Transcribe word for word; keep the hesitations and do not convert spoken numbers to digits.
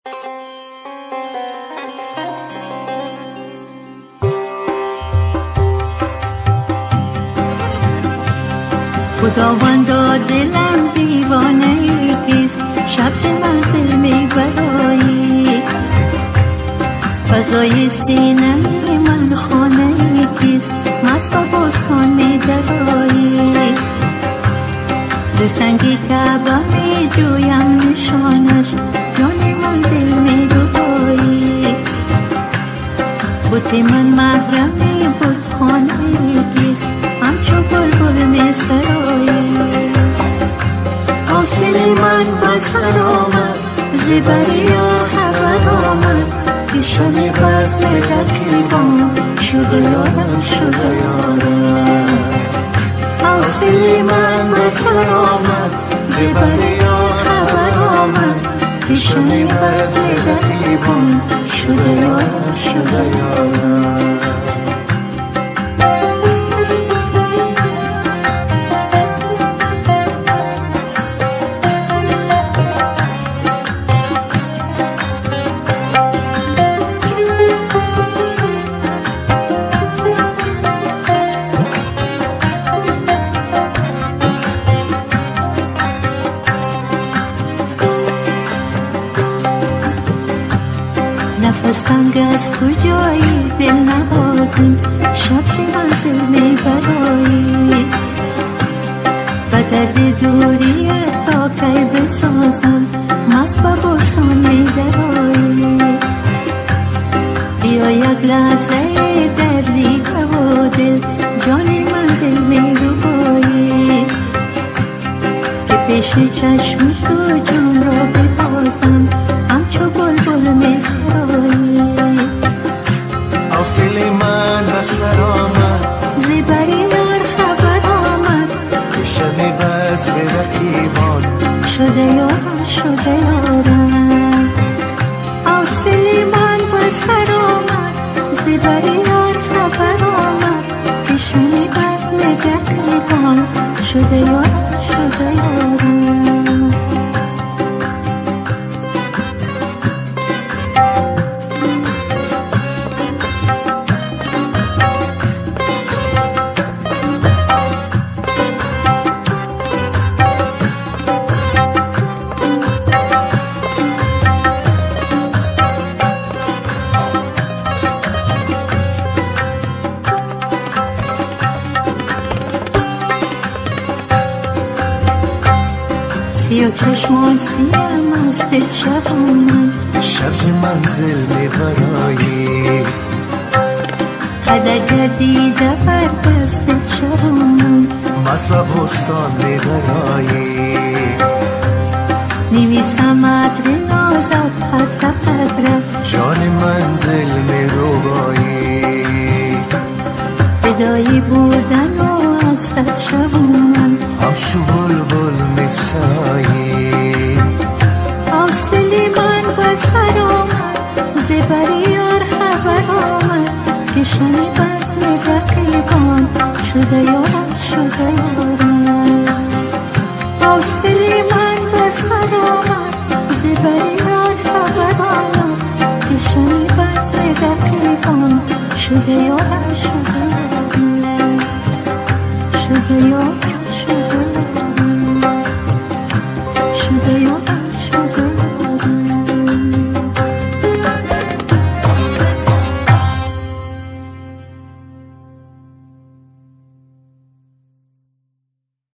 خداوندا دلم دیوانه کیست، شب ز منزل می برایی، فضای سینه من خانه کیست، مست با بستان می درایی، ز سنگ کعبه می جویم نشانش، جان من دل می ربایی، بت من محرمی بت خانه کیست، همچو بلبل می سرایی، حاصل من بسر آمد، زبریا خبر آمد، که شب برز رقیبان شده یارم شده یارم، حاصل من بسر آمد، زبریا خبر آمد، که شب برز رقیبان شده یارم شده یارم. نفس تنگ از کجایی دل نبازیم، شب چه منزل می برایی، و درد دوری تا کی بسازم، مست با بستان می درایی، بیا یک لحظه دردی و دل، جانی من دل می ربایی، که پیش چشم تو جان را ببازم، همچو بلبل می سرایی، حاصل من بسر آمد، زبری یار خبر آمد، که شب بز به رقیبان شده یارم شده یارم، حاصل من بسر آمد، زبری یار خبر آمد، که شب بز به رقیبان شده یارم شده یارم. سیاه چشمان سیاه مست شب من، شب ز منزل می برایی، قدر گردیده بر دست شب من، مست با بستان می برایی، نویسم عطر نازت قطره قطره، جان من دل می ربایی، فدایی بودن و است از شب من، همچو بلبل می سایی، حاصل من بسر آمد، زبری یار خبر آمد، که شب بز می رقیبان شده یارم شده یارم، حاصل من بسر آمد، زبری یار خبر آمد، که شب بز می رقیبان شده یارم شده یارم شده یارم.